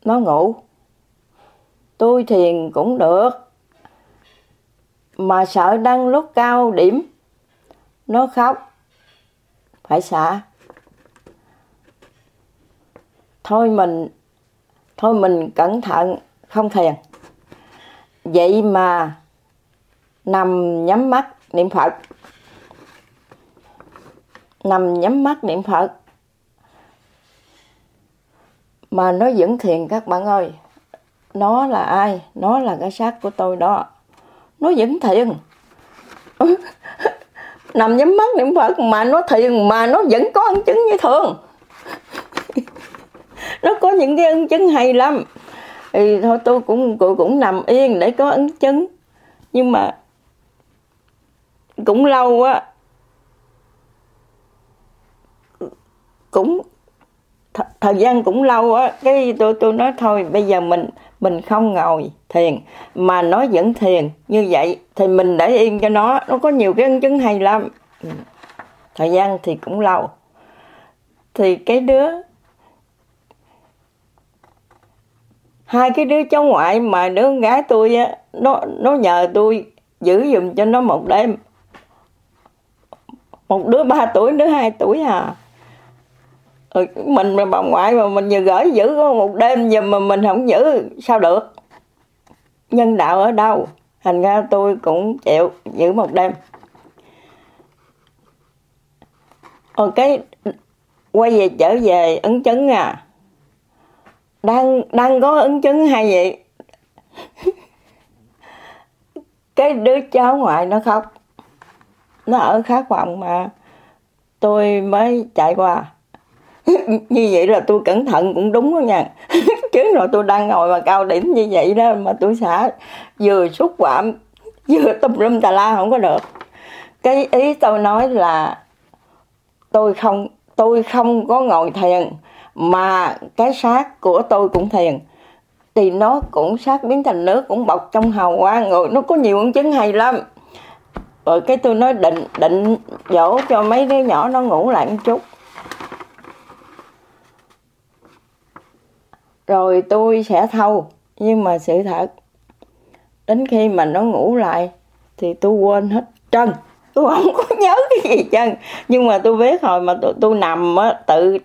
nó ngủ. Tôi thiền cũng được, mà sợ đang lúc cao điểm nó khóc, phải xả. Thôi mình cẩn thận, không thiền. Vậy mà nằm nhắm mắt niệm Phật. Nằm nhắm mắt niệm Phật mà nó vẫn thiền các bạn ơi. Nó là ai? Nó là cái xác của tôi đó. Nó vẫn thiền. Nằm nhắm mắt niệm Phật mà nó thiền, mà nó vẫn có ấn chứng như thường. Nó có những cái ấn chứng hay lắm. Thì thôi tôi cũng nằm yên để có ấn chứng. Nhưng mà cũng lâu á. Cũng thời gian cũng lâu á, cái tôi nói thôi bây giờ mình không ngồi thiền mà nó vẫn thiền như vậy thì mình để yên cho nó có nhiều cái ấn chứng hay lắm. Thời gian thì cũng lâu. Thì hai cái đứa cháu ngoại mà đứa con gái tôi á, nó nhờ tôi giữ giùm cho nó một đêm. Một đứa 3 tuổi, đứa 2 tuổi à. Mình mà bà ngoại mà mình vừa gửi giữ có một đêm giờ mà mình không giữ sao được. Nhân đạo ở đâu? Thành ra tôi cũng chịu giữ một đêm. Cái quay trở về ấn chứng à. Đang có ấn chứng hay vậy. Cái đứa cháu ngoại nó khóc. Nó ở khác phòng mà tôi mới chạy qua. Như vậy là tôi cẩn thận cũng đúng đó nha. Chứ rồi tôi đang ngồi mà cao điểm như vậy đó mà tôi xả vừa xúc phạm vừa tùm lum tà la không có được. Cái ý tôi nói là tôi không có ngồi thiền mà cái xác của tôi cũng thiền. Thì nó cũng xác biến thành nước, cũng bọc trong hào quang rồi, nó có nhiều ấn chứng hay lắm. Rồi cái tôi nói định dỗ cho mấy đứa nhỏ nó ngủ lại một chút. Rồi tôi sẽ thâu. Nhưng mà sự thật, đến khi mà nó ngủ lại thì tôi quên hết trơn. Tôi không có nhớ cái gì trơn. Nhưng mà tôi biết hồi mà tôi nằm á,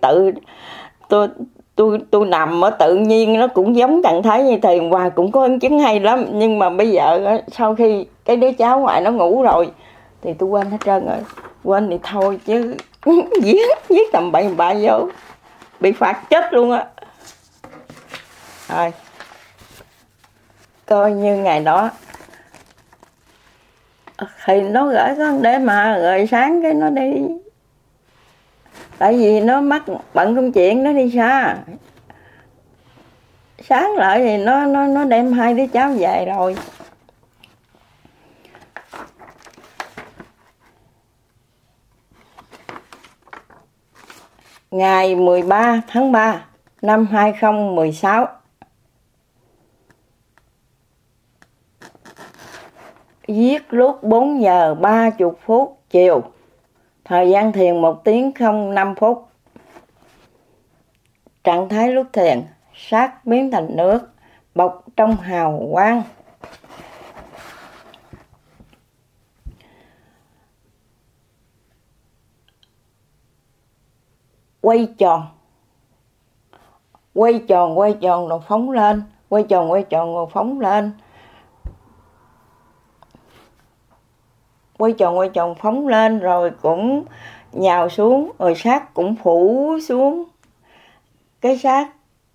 tôi nằm ở tự nhiên nó cũng giống trạng thái như thiền và cũng có ấn chứng hay lắm. Nhưng mà bây giờ sau khi cái đứa cháu ngoại nó ngủ rồi thì tôi quên hết trơn rồi. Quên thì thôi chứ viết tầm bậy bạ vô bị phạt chết luôn á. Rồi coi như ngày đó thì nó gửi con để mà rồi sáng cái nó đi. Tại vì nó mắc bận công chuyện, nó đi xa. Sáng lại thì nó đem hai đứa cháu về rồi. Ngày 13 tháng 3 năm 2016, viết lúc 4 giờ 30 phút chiều, thời gian thiền 1 tiếng 05 phút. Trạng thái lúc thiền, xác biến thành nước, bọc trong hào quang. Quay tròn rồi phóng lên, quay tròn rồi phóng lên. Quay tròn phóng lên rồi cũng nhào xuống, rồi xác cũng phủ xuống. Cái xác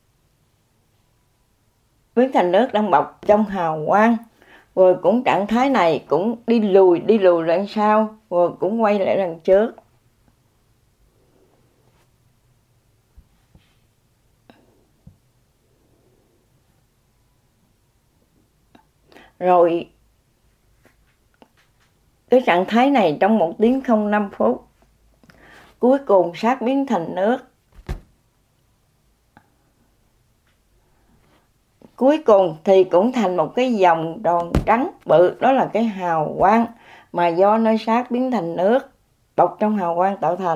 biến thành nước đang bọc trong hào quang. Rồi cũng trạng thái này cũng đi lùi đằng sau, rồi cũng quay lại đằng trước. Rồi cái trạng thái này trong 1 tiếng 05 phút. Cuối cùng xác biến thành nước. Cuối cùng thì cũng thành một cái vòng tròn trắng bự, đó là cái hào quang mà do nơi xác biến thành nước, bọc trong hào quang tạo thành.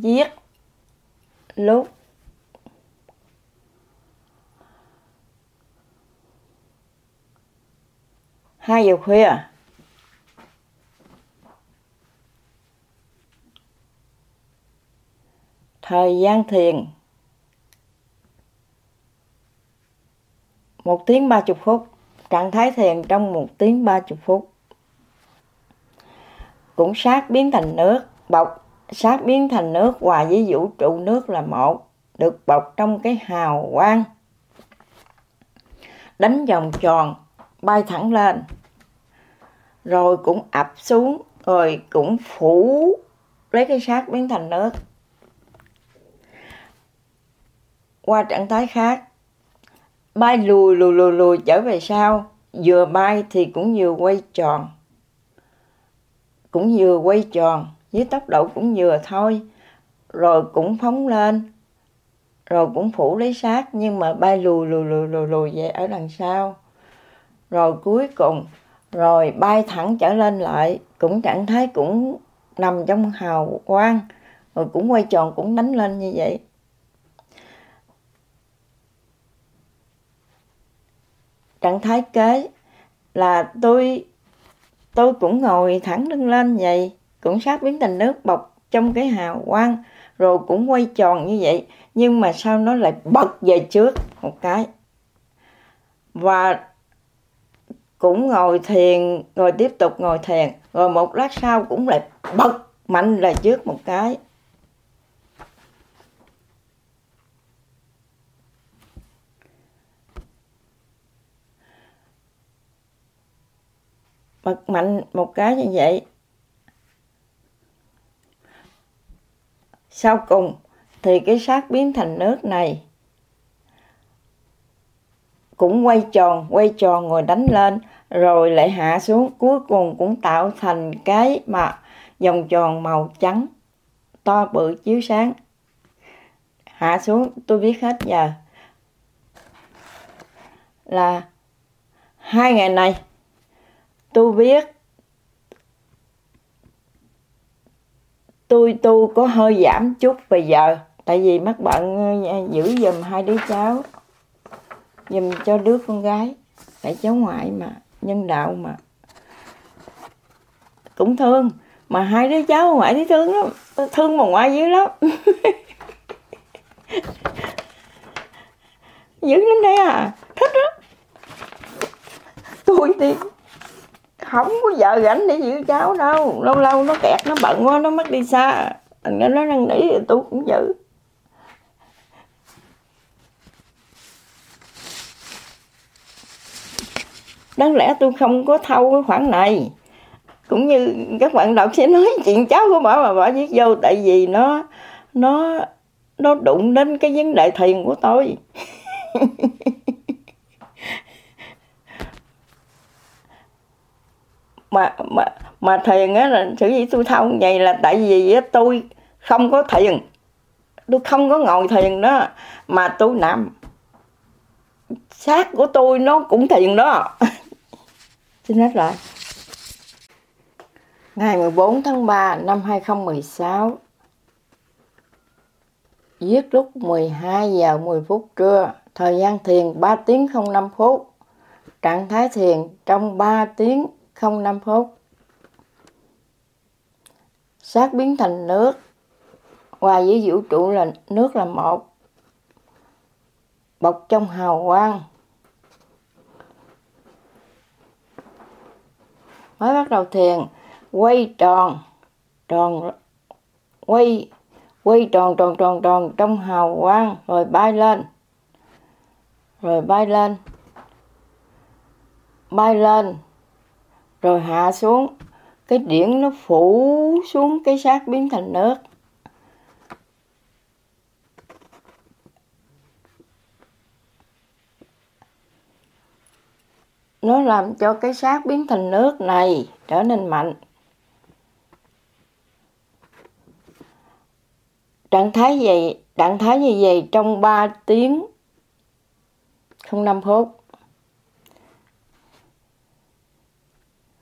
giết lúc 2 giờ khuya. Thời gian thiền 1 tiếng 30 phút. Trạng thái thiền trong 1 tiếng 30 phút. Cũng sát biến thành nước, bọc sát biến thành nước, hòa với vũ trụ nước là một, được bọc trong cái hào quang, đánh vòng tròn, bay thẳng lên, rồi cũng ập xuống, rồi cũng phủ lấy cái xác biến thành nước. Qua trạng thái khác, bay lùi trở về sau, vừa bay thì cũng vừa quay tròn, với tốc độ cũng vừa thôi, rồi cũng phóng lên, rồi cũng phủ lấy xác, nhưng mà bay lùi về ở đằng sau, rồi cuối cùng rồi bay thẳng trở lên lại, cũng trạng thái cũng nằm trong hào quang, rồi cũng quay tròn, cũng đánh lên như vậy. Trạng thái kế là tôi cũng ngồi thẳng lưng lên vậy, cũng sát biến thành nước, bọc trong cái hào quang, rồi cũng quay tròn như vậy, nhưng mà sao nó lại bật về trước một cái, và cũng ngồi thiền, rồi tiếp tục ngồi thiền, rồi một lát sau cũng lại bật mạnh về trước một cái. Bật mạnh một cái như vậy. Sau cùng thì cái xác biến thành nước này cũng quay tròn rồi đánh lên, rồi lại hạ xuống, cuối cùng cũng tạo thành cái mà vòng tròn màu trắng to bự chiếu sáng. Hạ xuống tôi biết hết giờ là 2 ngày này tôi biết tôi tu có hơi giảm chút bây giờ, tại vì mắc bận giữ giùm 2 đứa cháu, giùm cho đứa con gái, tại cháu ngoại mà, nhân đạo mà, cũng thương, mà 2 đứa cháu ngoại thấy thương lắm, thương bà ngoại dữ lắm. Dữ lắm đây à, thích lắm. Tôi thì không có giờ rảnh để giữ cháu đâu, lâu lâu nó kẹt, nó bận quá, nó mất đi xa, thành ra nó năn nỉ thì tôi cũng giữ. Đáng lẽ tôi không có thâu cái khoản này, cũng như các bạn đọc sẽ nói chuyện cháu của bà mà bà viết vô, tại vì nó đụng đến cái vấn đề thiền của tôi. mà thiền á, là sở dĩ tôi thâu vậy là tại vì á, tôi không có thiền, tôi không có ngồi thiền đó, mà tôi nằm, xác của tôi nó cũng thiền đó. Xin hết lại. Ngày 14 tháng 3 năm 2016, viết lúc 12 giờ 10 phút trưa, thời gian thiền 3 tiếng 05 phút, trạng thái thiền trong 3 tiếng 05 phút. Xác biến thành nước, hòa với vũ trụ là nước là một, bọc trong hào quang. Mới bắt đầu thiền, quay tròn trong hào quang, rồi bay lên, rồi hạ xuống, cái điển nó phủ xuống cái xác biến thành nước. Nó làm cho cái xác biến thành nước này trở nên mạnh. Trạng thái như vậy trong 3 tiếng 05 phút.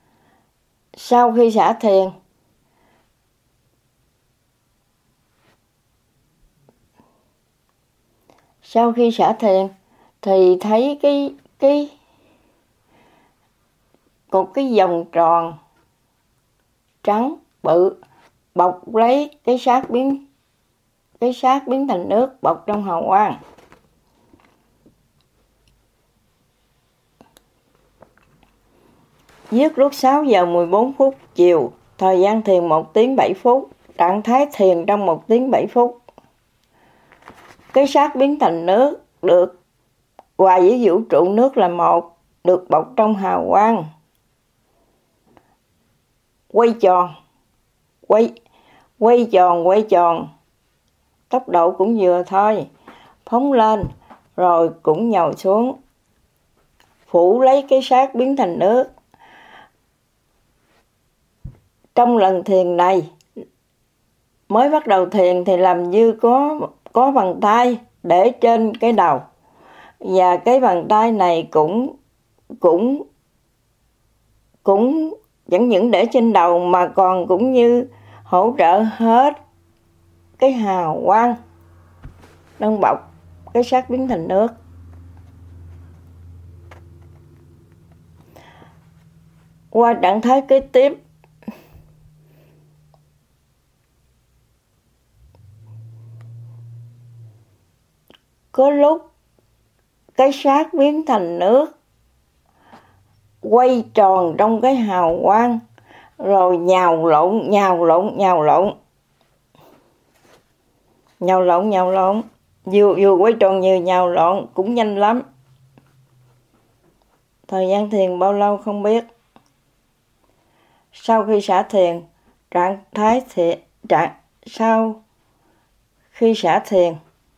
Sau khi xả thiền, Sau khi xả thiền thì thấy một cái vòng tròn trắng bự bọc lấy cái xác biến thành nước bọc trong hào quang. Giết lúc 6 giờ 14 phút chiều, thời gian thiền 1 tiếng 7 phút, trạng thái thiền trong 1 tiếng 7 phút. Cái xác biến thành nước được hòa với vũ trụ nước là một, được bọc trong hào quang. Quay tròn, tốc độ cũng vừa thôi, phóng lên rồi cũng nhào xuống, phủ lấy cái xác biến thành nước. Trong lần thiền này, mới bắt đầu thiền thì làm như có bàn tay để trên cái đầu, và cái bàn tay này cũng chẳng những để trên đầu mà còn cũng như hỗ trợ hết cái hào quang đang bọc cái xác biến thành nước. Qua trạng thái kế tiếp, có lúc cái xác biến thành nước quay tròn trong cái hào quang rồi nhào lộn, vừa quay tròn vừa nhào lộn, cũng nhanh lắm. Thời gian thiền bao lâu không biết. Sau khi xả thiền, sau khi xả thiền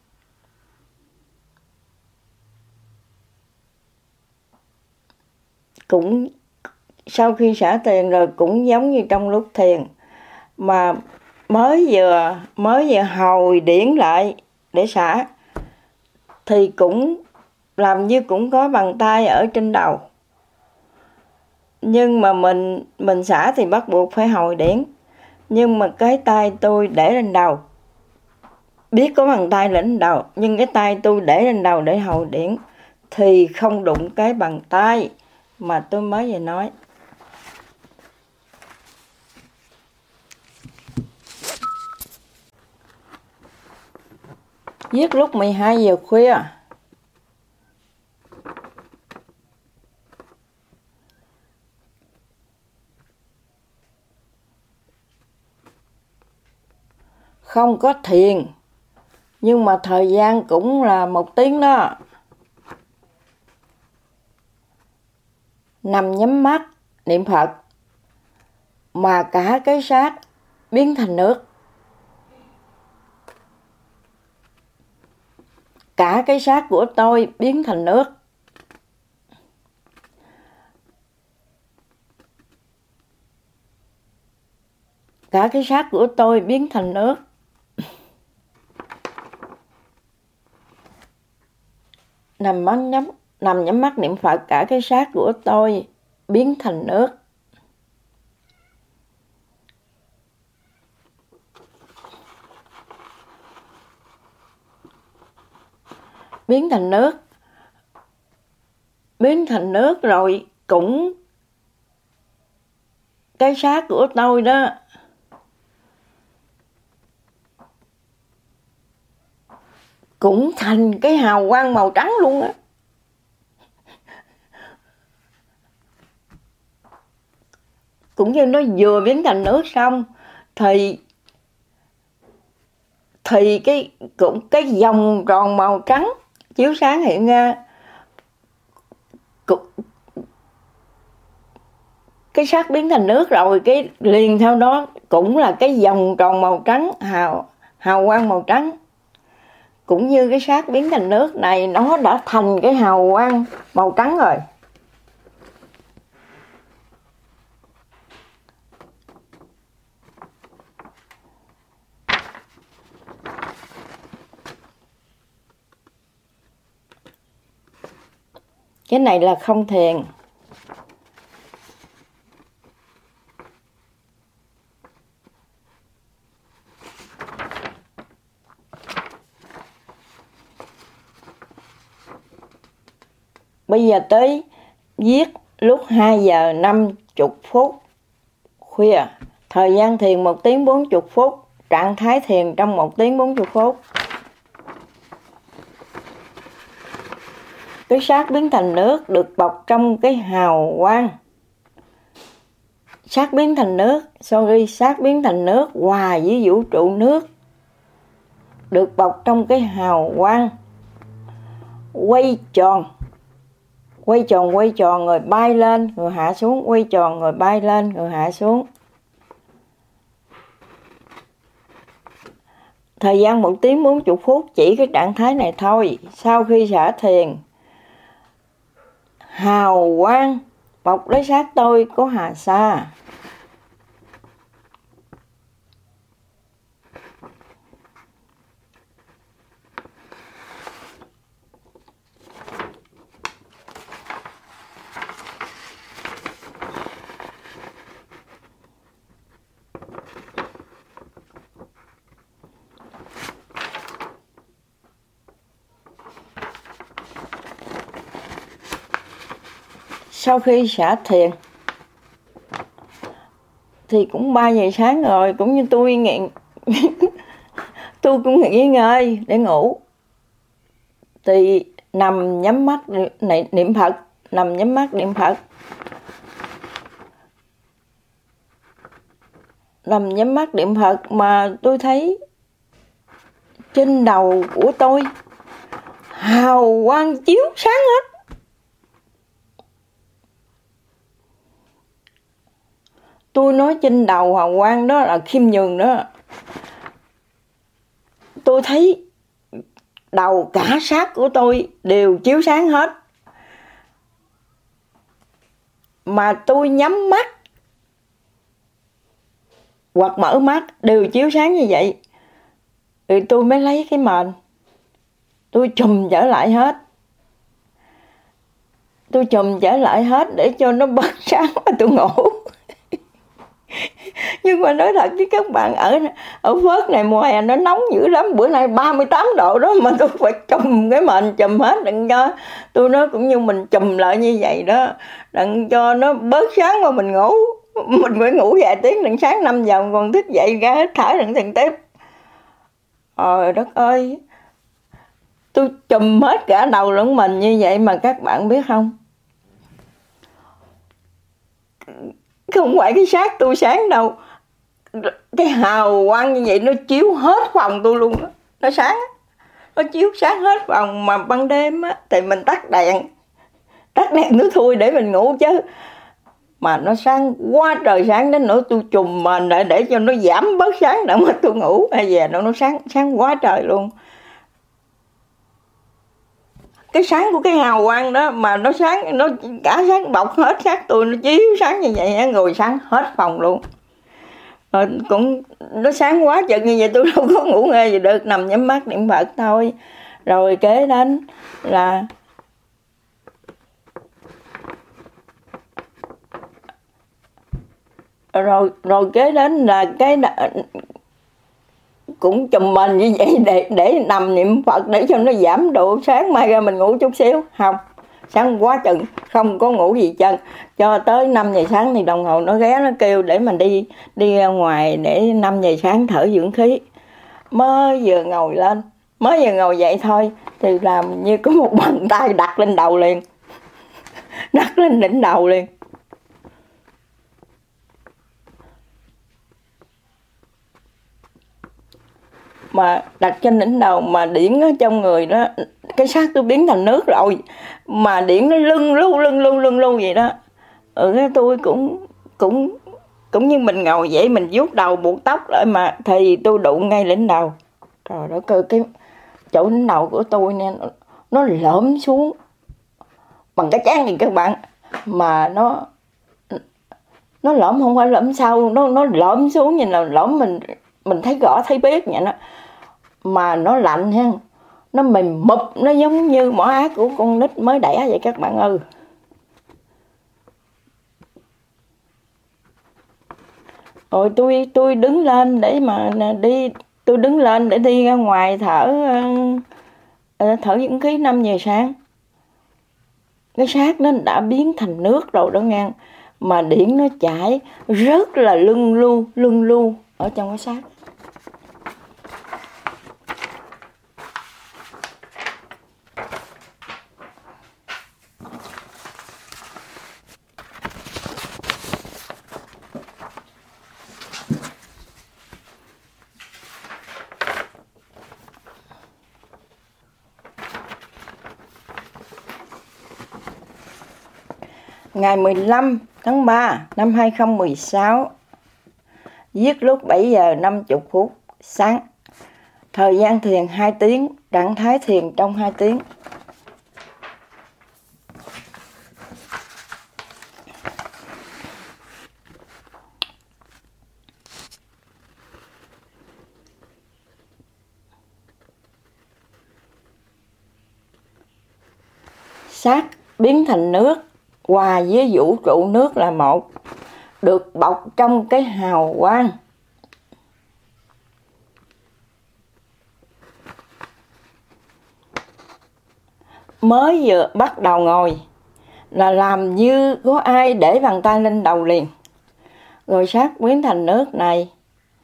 rồi cũng giống như trong lúc thiền, mà mới vừa hồi điển lại để xả thì cũng làm như cũng có bàn tay ở trên đầu. Nhưng mà mình xả thì bắt buộc phải hồi điển, nhưng mà cái tay tôi để lên đầu, biết có bàn tay lên đầu, nhưng cái tay tôi để lên đầu để hồi điển thì không đụng cái bàn tay mà tôi mới vừa nói. Giết lúc 12 giờ khuya. Không có thiền, nhưng mà thời gian cũng là 1 tiếng đó. Nằm nhắm mắt, niệm Phật, mà cả cái xác biến thành nước. Cả cái xác của tôi biến thành nước. Cả cái xác của tôi biến thành nước. Nằm nhắm mắt niệm Phật, cả cái xác của tôi biến thành nước. Biến thành nước rồi cũng cái xác của tôi đó cũng thành cái hào quang màu trắng luôn á. Cũng như nó vừa biến thành nước xong thì cái vòng tròn màu trắng chiếu sáng hiện ra, cái xác biến thành nước rồi, cái liền theo đó cũng là cái vòng tròn màu trắng, hào quang màu trắng. Cũng như cái xác biến thành nước này nó đã thành cái hào quang màu trắng rồi. Cái này là không thiền. Bây giờ tới viết lúc 2 giờ 50 phút khuya. Thời gian thiền 1 tiếng 40 phút. Trạng thái thiền trong 1 tiếng 40 phút. Cái xác biến thành nước được bọc trong cái hào quang. Xác biến thành nước, xác biến thành nước hòa với vũ trụ nước. Được bọc trong cái hào quang. Quay tròn rồi bay lên rồi hạ xuống, quay tròn rồi bay lên rồi hạ xuống. Thời gian 1 tiếng 40 phút chỉ cái trạng thái này thôi. Sau khi xả thiền, hào quang bọc lấy xác tôi có hà sa. Sau khi xả thiền thì cũng 3 giờ sáng rồi, cũng như tôi tôi cũng nghỉ ngơi để ngủ. Thì nằm nhắm mắt niệm Phật, nằm nhắm mắt niệm Phật mà tôi thấy trên đầu của tôi hào quang chiếu sáng hết. Tôi nói trên đầu hào quang đó là khiêm nhường đó. Tôi thấy đầu cả xác của tôi đều chiếu sáng hết. Mà tôi nhắm mắt hoặc mở mắt đều chiếu sáng như vậy. Thì tôi mới lấy cái mền, tôi chùm trở lại hết. Để cho nó bớt sáng mà tôi ngủ. Nhưng mà nói thật với các bạn, ở Phớt này mùa hè nó nóng dữ lắm. Bữa nay 38 độ đó mà tôi phải chùm cái mền, chùm hết đừng cho. Tôi nói cũng như mình chùm lại như vậy đó, đừng cho nó bớt sáng mà mình ngủ. Mình phải ngủ vài tiếng, đừng sáng 5 giờ còn thức dậy ra hết thải đừng thiền tiếp. Trời đất ơi, tôi chùm hết cả đầu lẫn mình như vậy mà các bạn biết không? Không phải cái xác tôi sáng đâu, cái hào quang như vậy nó chiếu hết phòng tôi luôn đó. Nó sáng, nó chiếu sáng hết phòng. Mà ban đêm á thì mình tắt đèn nó thui để mình ngủ chứ. Mà nó sáng quá trời sáng đến nỗi tôi chùm mền lại để cho nó giảm bớt sáng để mà tôi ngủ. Bây giờ nó sáng quá trời luôn. Cái sáng của cái hào quang đó mà nó sáng, nó cả sáng bọc hết xác tôi, nó chiếu sáng như vậy rồi sáng hết phòng luôn. Rồi cũng nó sáng quá chừng như vậy tôi đâu có ngủ nghe gì được, nằm nhắm mắt niệm Phật thôi. Rồi kế đến là cái cũng chùm mình như vậy để nằm niệm Phật để cho nó giảm độ sáng, mai ra mình ngủ chút xíu. Không, sáng quá chừng không có ngủ gì chân. Cho tới 5 giờ sáng thì đồng hồ nó ghé nó kêu để mình đi ra ngoài để 5 giờ sáng thở dưỡng khí. Mới vừa ngồi dậy thôi thì làm như có một bàn tay đặt lên đầu liền, đặt lên đỉnh đầu liền. Mà đặt trên đỉnh đầu mà điển ở trong người đó, cái xác tôi biến thành nước rồi mà điển nó lưng lu vậy đó. Tôi cũng như mình ngồi vậy, mình vuốt đầu buộc tóc lại mà thì tôi đụng ngay đỉnh đầu. Trời đất ơi, cái chỗ đỉnh đầu của tôi nè, nó lõm xuống bằng cái chán này các bạn. Mà nó lõm, không phải lõm sâu, nó lõm xuống như là lõm mình thấy rõ thấy biết vậy đó. Mà nó lạnh ha, nó mềm mụp, nó giống như mỏ ác của con nít mới đẻ vậy các bạn ơi. Rồi tôi đứng lên để mà tôi đứng lên để đi ra ngoài thở dưỡng khí 5 giờ sáng. cái xác nó đã biến thành nước rồi đó nghe, mà điển nó chảy rất là lưng lu ở trong cái xác. Ngày 15 tháng 3 năm 2016, giết lúc 7 giờ 50 phút sáng. Thời gian thiền 2 tiếng, trạng thái thiền trong 2 tiếng. Xác biến thành nước, hòa với vũ trụ nước là một, được bọc trong cái hào quang. Mới vừa bắt đầu ngồi là làm như có ai để bàn tay lên đầu liền. Rồi xác biến thành nước này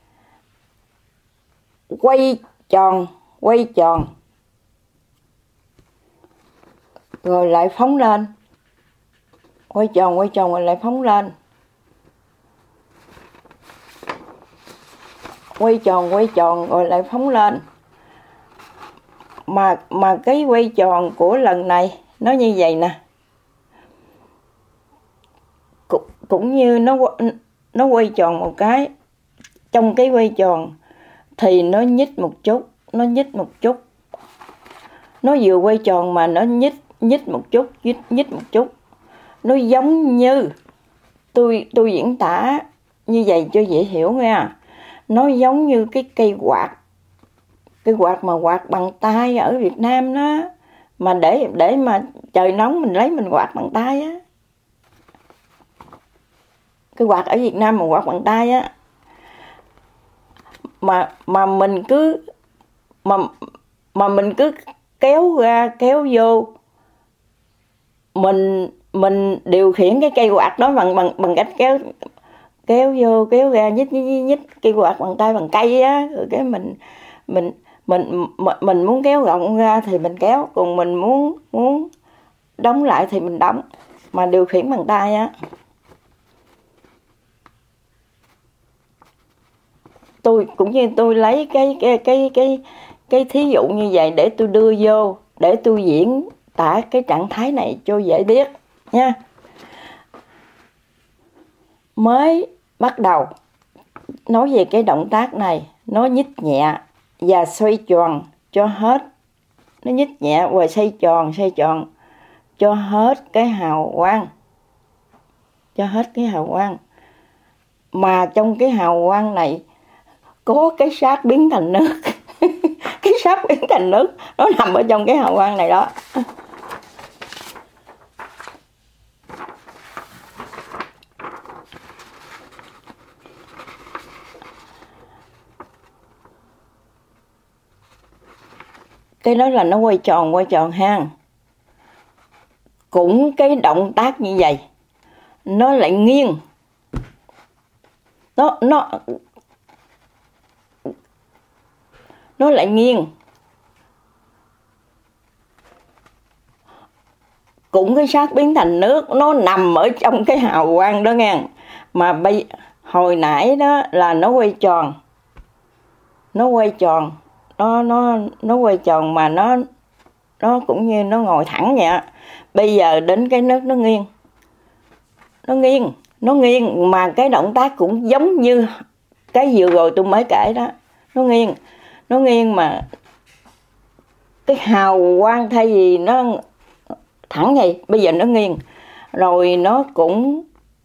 quay tròn, rồi lại phóng lên. Quay tròn rồi lại phóng lên. Quay tròn rồi lại phóng lên. Mà cái quay tròn của lần này nó như vậy nè. Cũng như nó quay tròn một cái. Trong cái quay tròn thì nó nhích một chút. Nó vừa quay tròn mà nó nhích một chút. Nó giống như tôi diễn tả như vậy cho dễ hiểu nha. Nó giống như cái cây quạt. Cái quạt mà quạt bằng tay ở Việt Nam đó, mà để mà trời nóng mình lấy mình quạt bằng tay á. Cái quạt ở Việt Nam mà quạt bằng tay á. Mà mình cứ kéo ra kéo vô, mình điều khiển cái cây quạt đó bằng cách kéo vô kéo ra, nhích cây quạt bằng tay bằng cây á. Rồi cái mình muốn kéo rộng ra thì mình kéo, còn mình muốn đóng lại thì mình đóng, mà điều khiển bằng tay á. Tôi lấy cái thí dụ như vậy để tôi đưa vô, để tôi diễn tả cái trạng thái này cho dễ biết nha. Mới bắt đầu nói về cái động tác này, nó nhích nhẹ và xoay tròn cho hết. Nó nhích nhẹ và xoay tròn cho hết cái hào quang. Mà trong cái hào quang này có cái xác biến thành nước. Cái xác biến thành nước nó nằm ở trong cái hào quang này đó. Cái đó là nó quay tròn ha. Cũng cái động tác như vậy, nó lại nghiêng. Nó lại nghiêng. Cũng cái xác biến thành nước, nó nằm ở trong cái hào quang đó nghe. Mà hồi nãy đó là nó quay tròn. Nó quay tròn mà nó cũng như nó ngồi thẳng vậy. Bây giờ đến cái nước nó nghiêng mà cái động tác cũng giống như cái vừa rồi tôi mới kể đó. Nó nghiêng mà cái hào quang thay vì nó thẳng vậy, bây giờ nó nghiêng. Rồi nó cũng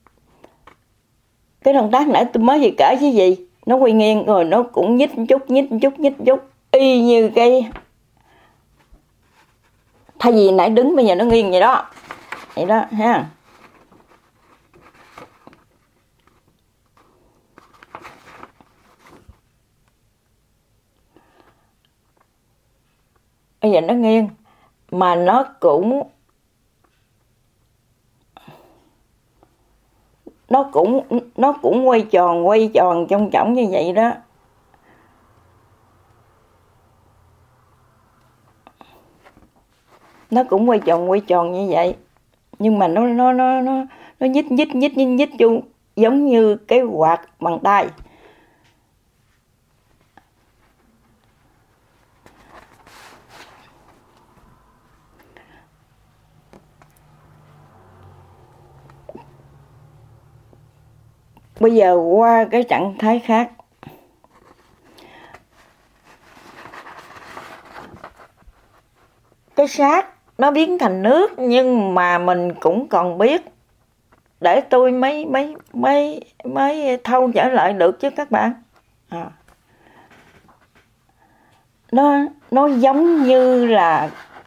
cái động tác nãy tôi mới vừa kể chứ gì, nó quay nghiêng rồi nó cũng nhích chút, y như cái thay vì nãy đứng bây giờ nó nghiêng vậy đó ha. Bây giờ nó nghiêng mà nó cũng nó cũng quay tròn trong chổng như vậy đó. Nó cũng quay tròn như vậy, nhưng mà nó nhích chung giống như cái quạt bằng tay. Bây giờ qua cái trạng thái khác. Cái xác nó biến thành nước, nhưng mà mình cũng còn biết, để tôi mới thâu trở lại được chứ các bạn. Nó giống như là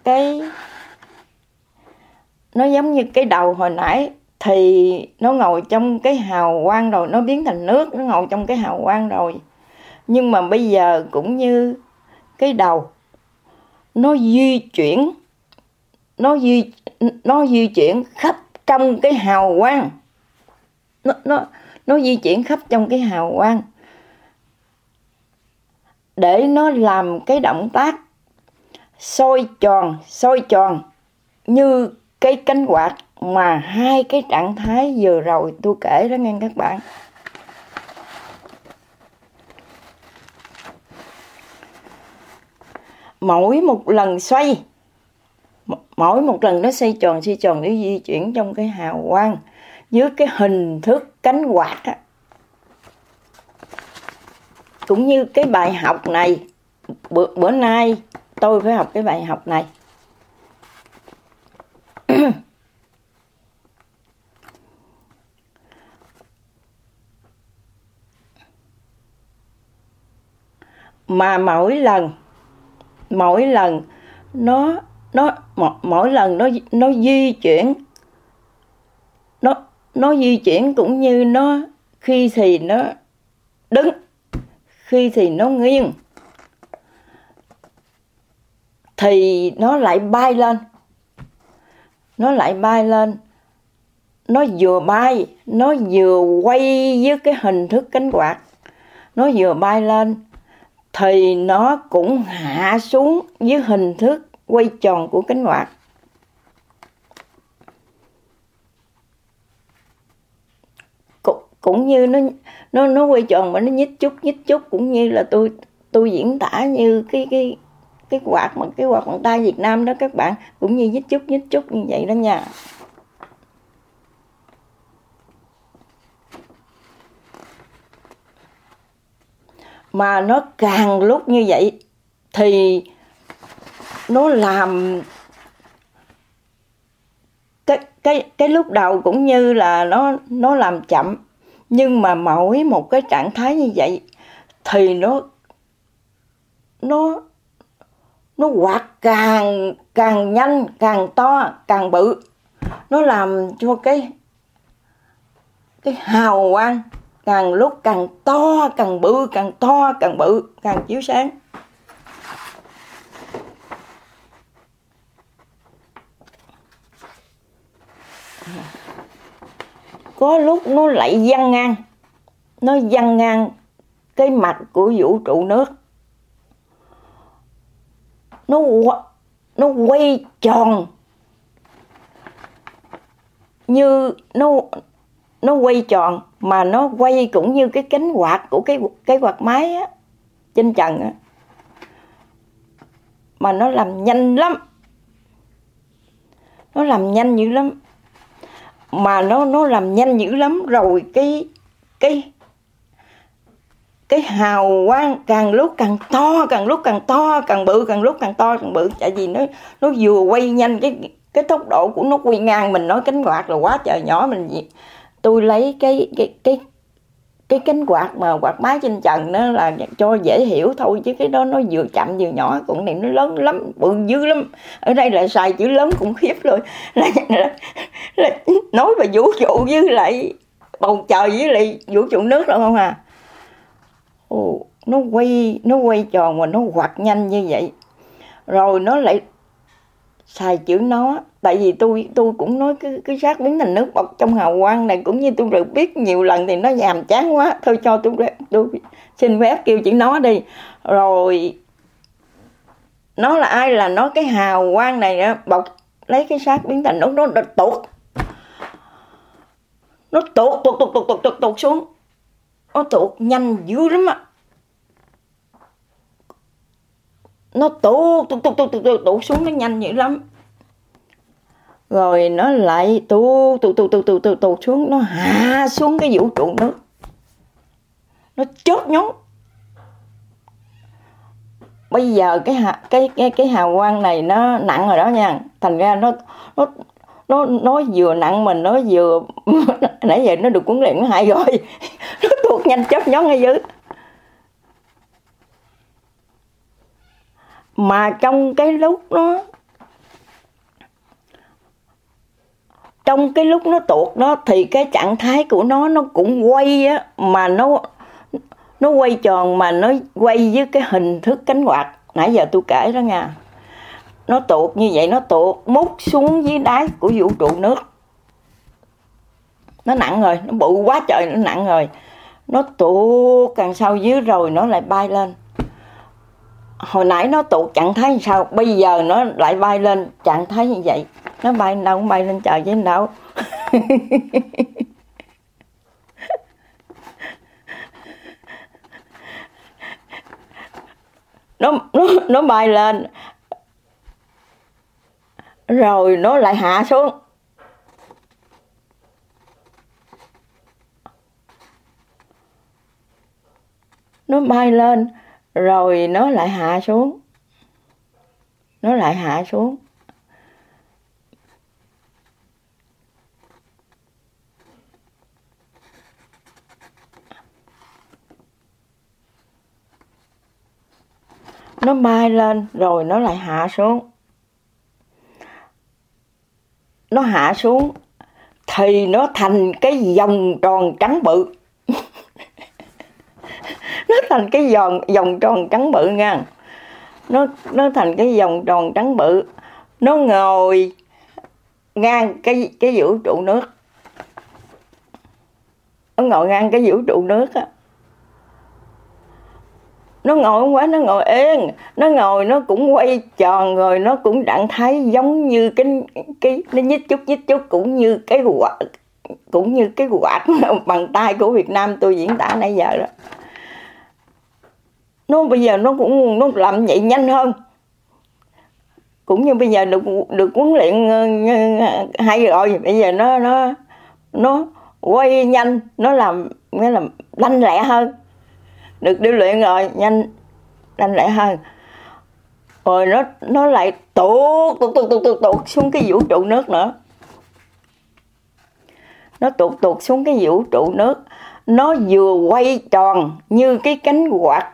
nó giống như cái đầu hồi nãy, thì nó ngồi trong cái hào quang rồi, nó biến thành nước, nó ngồi trong cái hào quang rồi. Nhưng mà bây giờ cũng như cái đầu, nó di chuyển khắp trong cái hào quang. Nó di chuyển khắp trong cái hào quang để nó làm cái động tác xoay tròn như cái cánh quạt mà hai cái trạng thái vừa rồi tôi kể đó nghe các bạn. Mỗi một lần nó xoay tròn để di chuyển trong cái hào quang dưới cái hình thức cánh quạt á. Cũng như cái bài học này, bữa nay tôi phải học cái bài học này. Mà mỗi lần nó di chuyển, nó di chuyển cũng như nó khi thì nó đứng, khi thì nó nghiêng, thì nó lại bay lên. Nó vừa bay, nó vừa quay với cái hình thức cánh quạt. Nó vừa bay lên thì nó cũng hạ xuống với hình thức quay tròn của cánh quạt. Cũng như nó quay tròn mà nó nhích chút, cũng như là tôi diễn tả như cái quạt bằng tay Việt Nam đó các bạn, cũng như nhích chút như vậy đó nha. Mà nó càng lúc như vậy thì nó làm cái lúc đầu cũng như là nó làm chậm, nhưng mà mỗi một cái trạng thái như vậy thì nó quạt càng nhanh, càng to, càng bự. Nó làm cho cái hào quang càng lúc càng to, càng bự, càng chiếu sáng. Có lúc nó lại văng ngang cái mặt của vũ trụ nước. Nó quay tròn như nó quay tròn, mà nó quay cũng như cái cánh quạt của cái quạt máy á, trên trần á. Mà nó làm nhanh lắm. Nó làm nhanh dữ lắm. Mà nó làm nhanh dữ lắm rồi cái hào quang càng lúc càng to, càng bự, tại vì nó vừa quay nhanh, cái tốc độ của nó quay ngang. Mình nói cánh quạt là quá trời nhỏ, tôi lấy cái cánh quạt mà quạt máy trên trần đó là cho dễ hiểu thôi, chứ cái đó nó vừa chậm vừa nhỏ, còn này nó lớn lắm, bự dữ lắm. Ở đây lại xài chữ lớn khủng khiếp rồi, là nói về vũ trụ với lại bầu trời với lại vũ trụ nước đâu không à. Nó quay tròn và nó quạt nhanh như vậy, rồi nó lại xài chữ nó, tại vì tôi cũng nói cái xác biến thành nước bọt trong hào quang này cũng như tôi được biết nhiều lần thì nó nhàm chán quá, thôi cho tôi xin phép kêu chỉ nó đi. Rồi nó là ai? Là nó cái hào quang này đó, bọc lấy cái xác biến thành nước, nó tuột xuống, nó tuột nhanh dữ lắm á, nó tuột xuống, nó nhanh dữ lắm. Rồi nó lại tuột xuống, nó hạ xuống cái vũ trụ nước, nó chớp nhón. Bây giờ cái hào quang này nó nặng rồi đó nha, thành ra nó vừa nặng mà nó vừa nãy giờ nó được huấn luyện nó hại rồi. Nó tuột nhanh chớp nhón ngay dưới. Mà trong cái lúc nó tuột đó thì cái trạng thái của nó cũng quay á, mà nó quay tròn, mà nó quay với cái hình thức cánh quạt nãy giờ tôi kể đó nha. Nó tuột như vậy, nó tuột mút xuống dưới đáy của vũ trụ nước. Nó nặng rồi, nó bự quá trời, nó nặng rồi. Nó tuột càng sâu dưới rồi nó lại bay lên. Hồi nãy nó tuột trạng thái như sao, bây giờ nó lại bay lên trạng thái như vậy. Nó bay đâu cũng bay lên trời chứ đâu. Nó bay lên rồi nó lại hạ xuống. Nó bay lên rồi nó lại hạ xuống. Nó lại hạ xuống. Nó bay lên rồi nó lại hạ xuống. Nó hạ xuống thì nó thành cái vòng tròn trắng bự. Nó thành cái vòng tròn trắng bự nha. Nó thành cái vòng tròn trắng bự. Nó ngồi ngang cái vũ trụ nước. Nó ngồi ngang cái vũ trụ nước á. Nó ngồi không quá, nó ngồi yên. Nó ngồi nó cũng quay tròn rồi nó cũng trạng thái giống như cái nó nhích chút cũng như cái quạt bằng tay của Việt Nam tôi diễn tả nãy giờ đó. Nó bây giờ nó làm vậy nhanh hơn. Cũng như bây giờ được huấn luyện hay rồi, bây giờ nó quay nhanh, nó làm nghĩa là lanh lẹ hơn. Được điêu luyện rồi, nhanh lanh lẹ hơn. Rồi nó lại tuột xuống cái vũ trụ nước nữa. Nó tuột xuống cái vũ trụ nước. Nó vừa quay tròn như cái cánh quạt.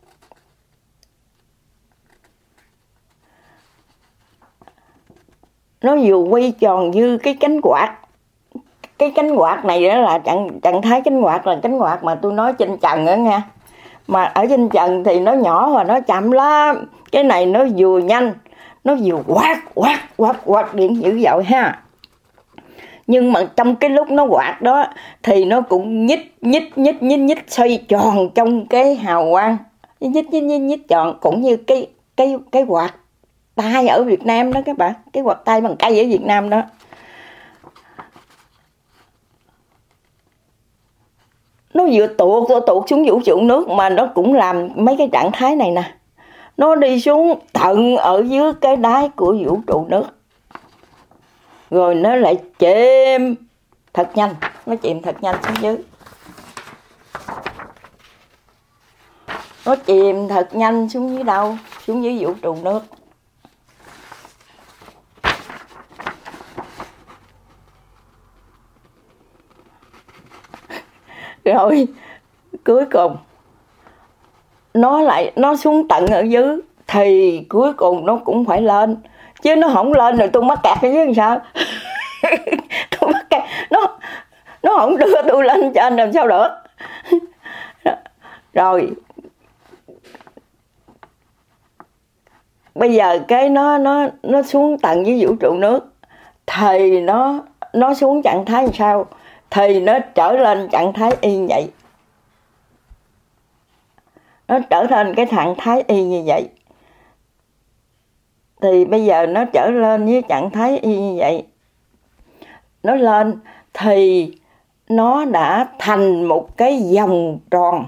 Nó vừa quay tròn như cái cánh quạt. Cái cánh quạt này đó là trạng thái cánh quạt, là cánh quạt mà tôi nói trên trần đó nha. Mà ở trên trần thì nó nhỏ và nó chậm lắm. Cái này nó vừa nhanh, nó vừa quạt điện dữ dội ha. Nhưng mà trong cái lúc nó quạt đó thì nó cũng nhích xoay tròn trong cái hào quang. Nhích tròn cũng như cái quạt tay ở Việt Nam đó các bạn, cái quạt tay bằng cây ở Việt Nam đó. Nó vừa tuột xuống vũ trụ nước mà nó cũng làm mấy cái trạng thái này nè. Nó đi xuống tận ở dưới cái đáy của vũ trụ nước. Rồi nó lại chìm thật nhanh, nó chìm thật nhanh xuống dưới. Nó chìm thật nhanh xuống dưới đâu? Xuống dưới vũ trụ nước. Rồi cuối cùng nó xuống tận ở dưới thì cuối cùng nó cũng phải lên, chứ nó không lên rồi tôi mắc kẹt ở dưới làm sao? Tôi mắc kẹt, nó không đưa tôi lên trên làm sao được. Rồi bây giờ cái nó xuống tận dưới vũ trụ nước thì nó xuống trạng thái làm sao thì nó trở lên trạng thái y như vậy. Nó trở thành cái trạng thái y như vậy. Thì bây giờ nó trở lên với trạng thái y như vậy. Nó lên thì nó đã thành một cái vòng tròn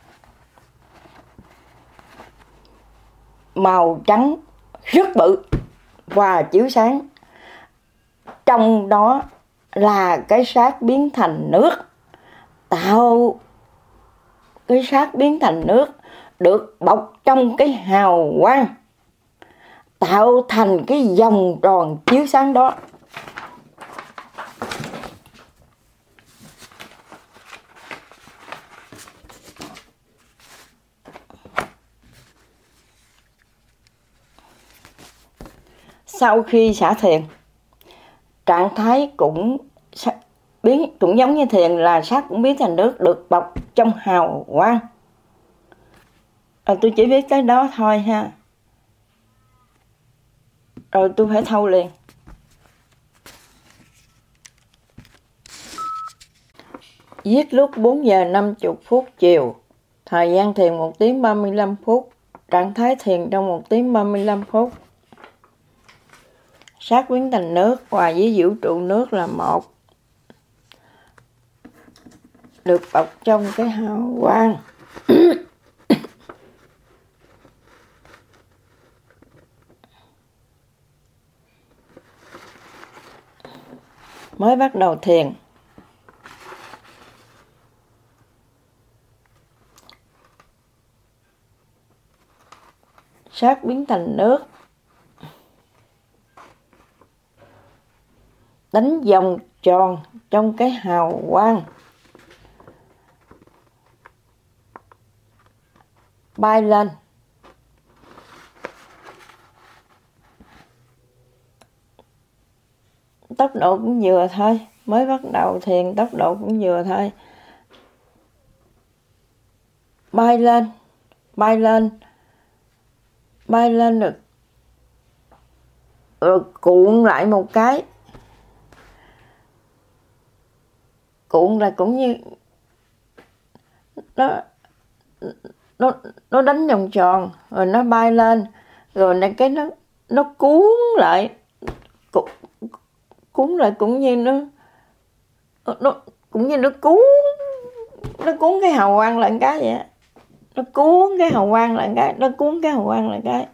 màu trắng rất bự và chiếu sáng. Trong đó là cái xác biến thành nước. Tạo cái xác biến thành nước được bọc trong cái hào quang, tạo thành cái vòng tròn chiếu sáng đó. Sau khi xả thiền, trạng thái cũng giống như thiền, là xác cũng biến thành nước được bọc trong hào quang. Tôi chỉ biết cái đó thôi ha. Rồi tôi phải thâu liền. Giết lúc 4 giờ 50 phút chiều. Thời gian thiền 1 tiếng 35 phút. Trạng thái thiền trong 1 tiếng 35 phút. Xác biến thành nước hòa với vũ trụ nước là một. Được bọc trong cái hào quang. Mới bắt đầu thiền. Xác biến thành nước. Đánh vòng tròn trong cái hào quang. Bay lên. Tốc độ cũng vừa thôi. Mới bắt đầu thiền tốc độ cũng vừa thôi. Bay lên. Bay lên. Bay lên được. Rồi cuộn lại một cái. Cuộn là cũng như nó đánh vòng tròn rồi nó bay lên, rồi cái nó cuốn lại, cuốn lại cũng như nó cuốn cái hào quang lại cái vậy. Nó cuốn cái hào quang lại cái, nó cuốn cái hào quang lại cái.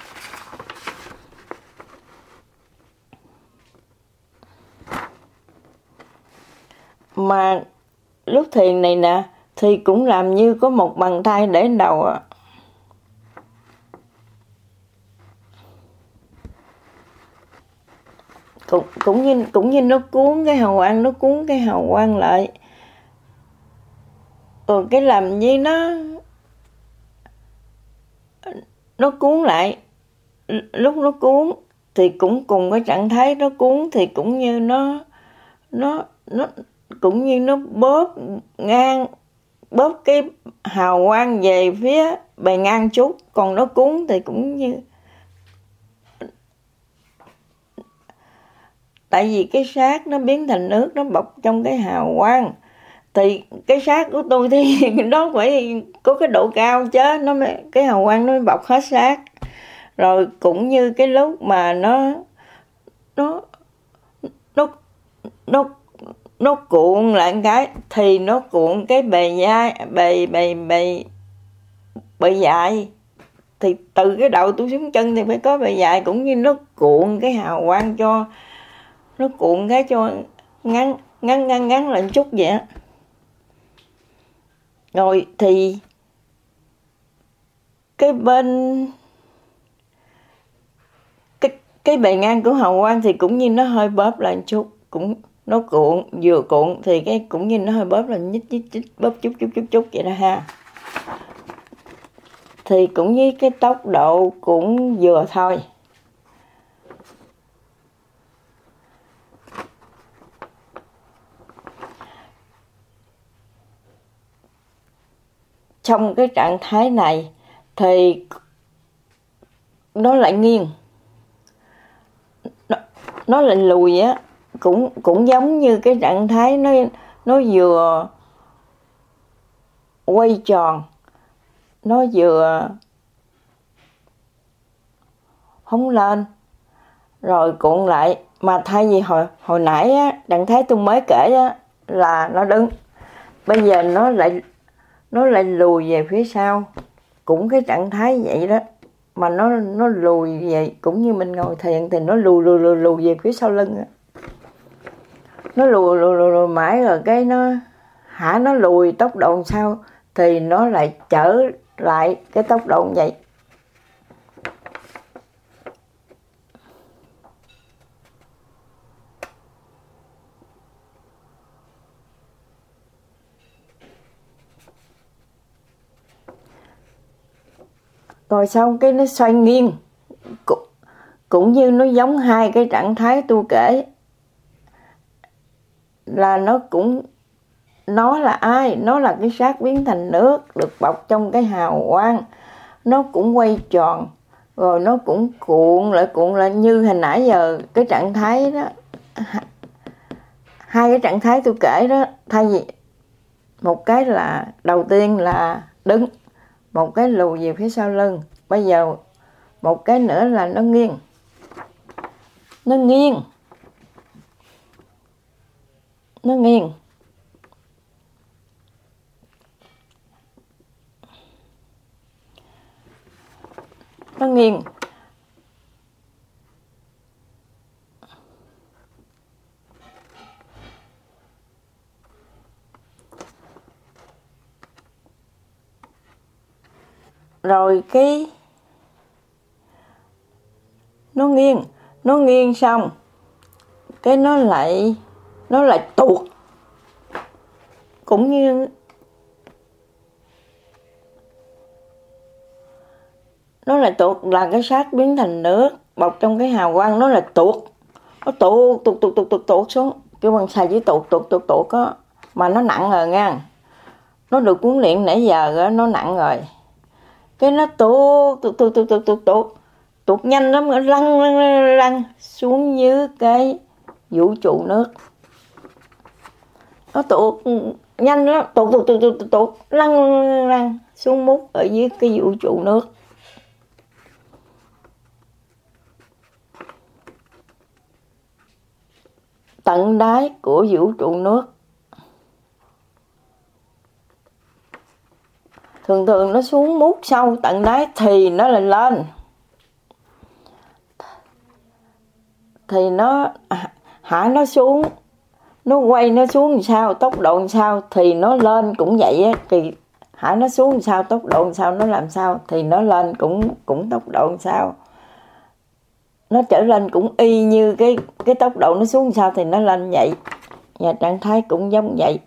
Mà lúc thiền này nè thì cũng làm như có một bàn tay để đầu à. Cũng như nó cuốn cái hào quang, nó cuốn cái hào quang lại. Rồi cái làm như nó cuốn lại. Lúc nó cuốn thì cũng cùng cái trạng thái nó cuốn thì cũng như nó cũng như nó bóp cái hào quang về phía bề ngang chút, còn nó cuốn thì cũng như, tại vì cái xác nó biến thành nước, nó bọc trong cái hào quang, thì cái xác của tôi thì nó phải có cái độ cao chứ, cái hào quang nó mới bọc hết xác. Rồi cũng như cái lúc mà nó cuộn lại cái thì nó cuộn cái bề dại, thì từ cái đầu tôi xuống chân thì phải có bề dại, cũng như nó cuộn cái hào quang cho nó cuộn cái cho ngắn lại chút vậy á. Rồi thì cái bên cái bề ngang của hào quang thì cũng như nó hơi bóp lại chút, cũng nó vừa cuộn thì cái cũng như nó hơi bóp là nhích bóp chút vậy đó ha. Thì cũng như cái tốc độ cũng vừa thôi. Trong cái trạng thái này thì nó lại nghiêng, nó lại lùi á, cũng giống như cái trạng thái nó vừa quay tròn, nó vừa phóng lên rồi cuộn lại. Mà thay vì hồi nãy á, trạng thái tôi mới kể á, là nó đứng, bây giờ nó lại lùi về phía sau, cũng cái trạng thái vậy đó, mà nó lùi về, cũng như mình ngồi thiền thì nó lùi về phía sau lưng á. Nó lùi mãi rồi cái nó lùi tốc độ sao thì nó lại trở lại cái tốc độ vậy. Rồi xong cái nó xoay nghiêng, cũng như nó giống hai cái trạng thái tôi kể, là nó là ai? Nó là cái xác biến thành nước được bọc trong cái hào quang. Nó cũng quay tròn, rồi nó cũng cuộn lại như hồi nãy giờ cái trạng thái đó. Hai cái trạng thái tôi kể đó, thay vì một cái là đầu tiên là đứng, một cái lùi về phía sau lưng, bây giờ một cái nữa là nó nghiêng. Nó nghiêng rồi cái nó nghiêng xong cái nó lại tuột, cũng như nó lại tuột, là cái xác biến thành nước bọc trong cái hào quang. Nó là tuột xuống, kêu bằng xài chỉ tuột á, mà nó nặng rồi nha. Nó được huấn luyện nãy giờ á, nó nặng rồi. Cái nó tuột nhanh lắm, lăn xuống dưới cái vũ trụ nước. Nó tuột nhanh lắm, tuột lăn xuống mút ở dưới cái vũ trụ nước. Tận đáy của vũ trụ nước. Thường nó xuống mút sâu tận đáy thì nó lại lên. Thì nó hạ nó xuống, nó quay nó xuống làm sao, tốc độ làm sao thì nó lên cũng vậy á. Thì hạ nó xuống làm sao, tốc độ làm sao, nó làm sao thì nó lên cũng tốc độ làm sao. Nó trở lên cũng y như cái tốc độ nó xuống làm sao thì nó lên vậy. Và trạng thái cũng giống vậy.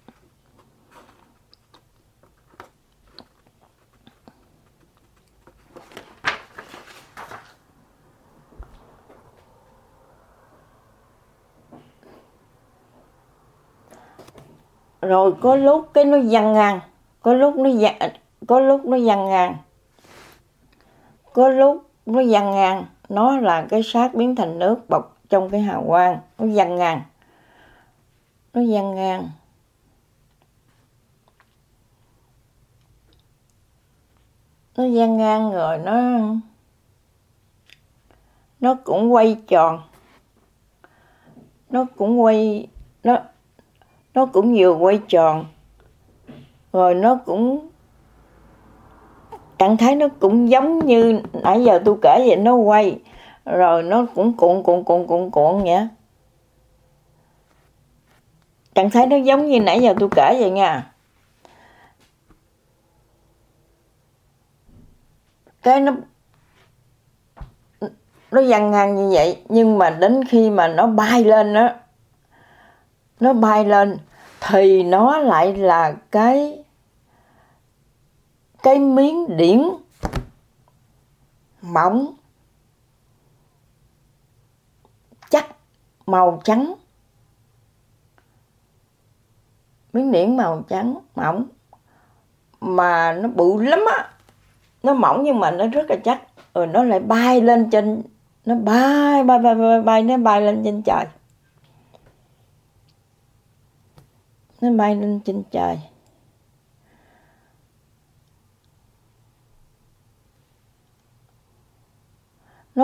Rồi có lúc cái nó văng ngang, có lúc nó văng ngang, nó là cái xác biến thành nước bọc trong cái hào quang, nó văng ngang. Nó văng ngang rồi nó cũng quay tròn. Nó cũng vừa quay tròn, rồi nó cũng trạng thái nó cũng giống như nãy giờ tôi kể vậy. Nó quay rồi nó cũng cuộn vậy. Trạng thái nó giống như nãy giờ tôi kể vậy nha. Cái nó văng ngang như vậy, nhưng mà đến khi mà nó bay lên á, thì nó lại là cái miếng điển mỏng chắc màu trắng. Miếng điển màu trắng mỏng mà nó bự lắm á. Nó mỏng nhưng mà nó rất là chắc. Rồi nó lại bay lên trên, nó bay lên trên trời. nó bay lên trên trời.